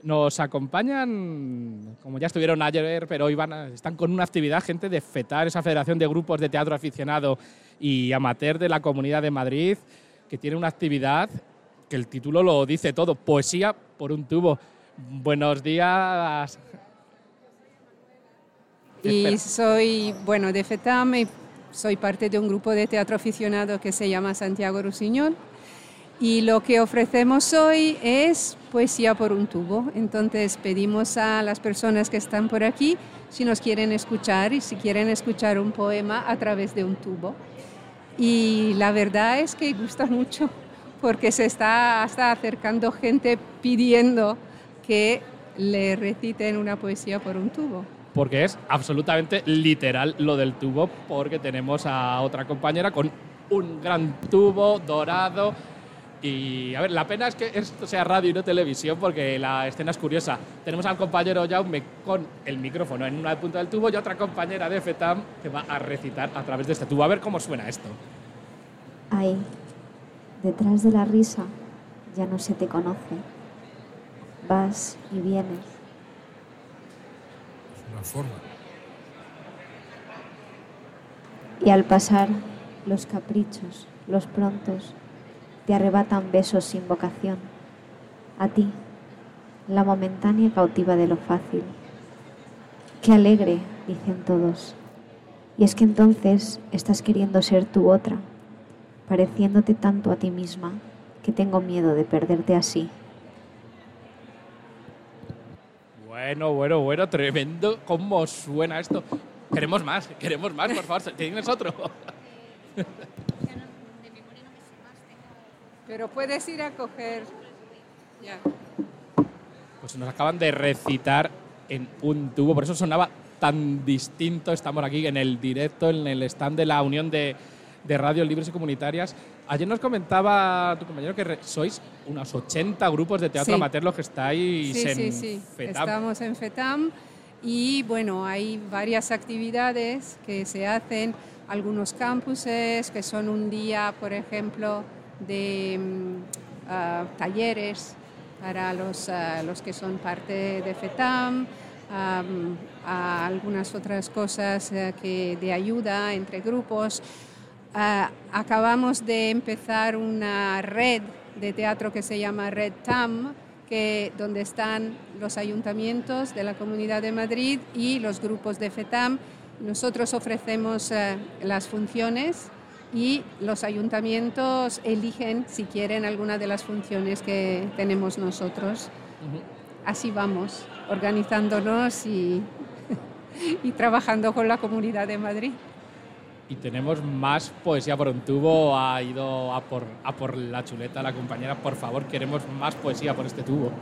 Nos acompañan, como ya estuvieron ayer, pero hoy están con una actividad, gente de FETAM, esa Federación de Grupos de Teatro Aficionado y Amateur de la Comunidad de Madrid, que tiene una actividad que el título lo dice todo, Poesía por un tubo. Buenos días. Y soy, de FETAM, y soy parte de un grupo de teatro aficionado que se llama Santiago Rusiñol. Y lo que ofrecemos hoy es poesía por un tubo. Entonces pedimos a las personas que están por aquí si nos quieren escuchar y si quieren escuchar un poema a través de un tubo. Y la verdad es que gusta mucho porque se está hasta acercando gente pidiendo que le reciten una poesía por un tubo. Porque es absolutamente literal lo del tubo, porque tenemos a otra compañera con un gran tubo dorado. Y a ver, la pena es que esto sea radio y no televisión, porque la escena es curiosa. Tenemos al compañero Jaume con el micrófono en una punta del tubo y otra compañera de FETAM que va a recitar a través de este tubo. A ver cómo suena esto. Ahí, detrás de la risa, ya no se te conoce. Vas y vienes. Es una forma. Y al pasar, los caprichos, los prontos, te arrebatan besos sin vocación. A ti, la momentánea cautiva de lo fácil. Qué alegre, dicen todos. Y es que entonces estás queriendo ser tú otra, pareciéndote tanto a ti misma que tengo miedo de perderte así. Bueno, tremendo cómo suena esto. Queremos más, por favor. ¿Tienes otro? Pero puedes ir a coger. Ya. Pues nos acaban de recitar en un tubo, por eso sonaba tan distinto. Estamos aquí en el directo, en el stand de la Unión de Radios Libres y Comunitarias. Ayer nos comentaba tu compañero que sois unos 80 grupos de teatro amateur los que estáis en FETAM. Estamos en FETAM y hay varias actividades que se hacen, algunos campuses que son un día, por ejemplo, de talleres para los que son parte de FETAM, a algunas otras cosas de ayuda entre grupos. Acabamos de empezar una red de teatro que se llama Red TAM, donde están los ayuntamientos de la Comunidad de Madrid y los grupos de FETAM. Nosotros ofrecemos las funciones y los ayuntamientos eligen si quieren alguna de las funciones que tenemos nosotros. Así vamos, organizándonos y trabajando con la Comunidad de Madrid. Y tenemos más poesía por un tubo. Ha ido a por la chuleta la compañera. Por favor, queremos más poesía por este tubo.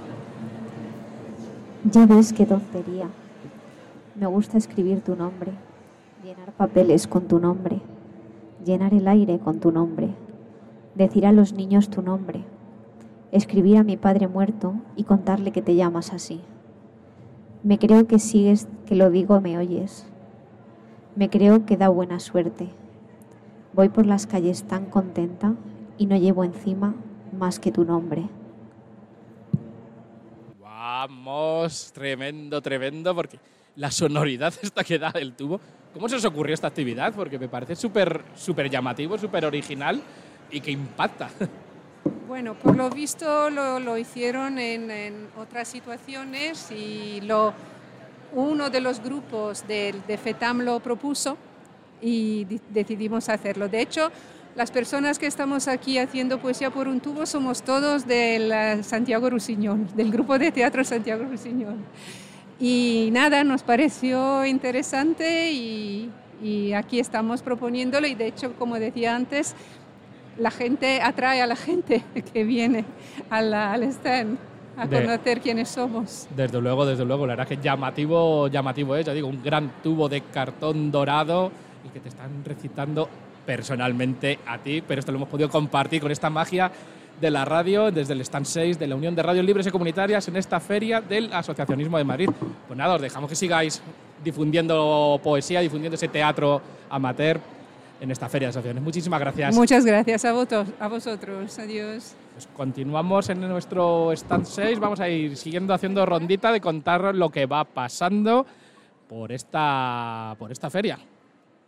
Ya ves qué tontería. Me gusta escribir tu nombre, llenar papeles con tu nombre, llenar el aire con tu nombre, decir a los niños tu nombre, escribir a mi padre muerto y contarle que te llamas así. Me creo que sigues, que lo digo, me oyes. Me creo que da buena suerte. Voy por las calles tan contenta y no llevo encima más que tu nombre. Vamos, tremendo, porque la sonoridad esta que da el tubo. ¿Cómo se os ocurrió esta actividad? Porque me parece súper llamativo, súper original y que impacta. Bueno, por lo visto lo hicieron en otras situaciones y uno de los grupos de FETAM lo propuso y decidimos hacerlo. De hecho, las personas que estamos aquí haciendo poesía por un tubo somos todos del Santiago Rusiñol, del grupo de teatro Santiago Rusiñol. Y nada, nos pareció interesante y aquí estamos proponiéndolo y de hecho, como decía antes, la gente atrae a la gente que viene al stand a conocer quiénes somos. Desde luego, la verdad que llamativo es, ya digo, un gran tubo de cartón dorado y que te están recitando personalmente a ti, pero esto lo hemos podido compartir con esta magia de la radio desde el stand 6 de la Unión de Radios Libres y Comunitarias en esta feria del Asociacionismo de Madrid. Pues nada, os dejamos que sigáis difundiendo poesía, difundiendo ese teatro amateur en esta feria de asociaciones. Muchísimas gracias. Muchas gracias a vosotros. Adiós. Pues continuamos en nuestro stand 6, vamos a ir siguiendo haciendo rondita de contaros lo que va pasando por esta feria.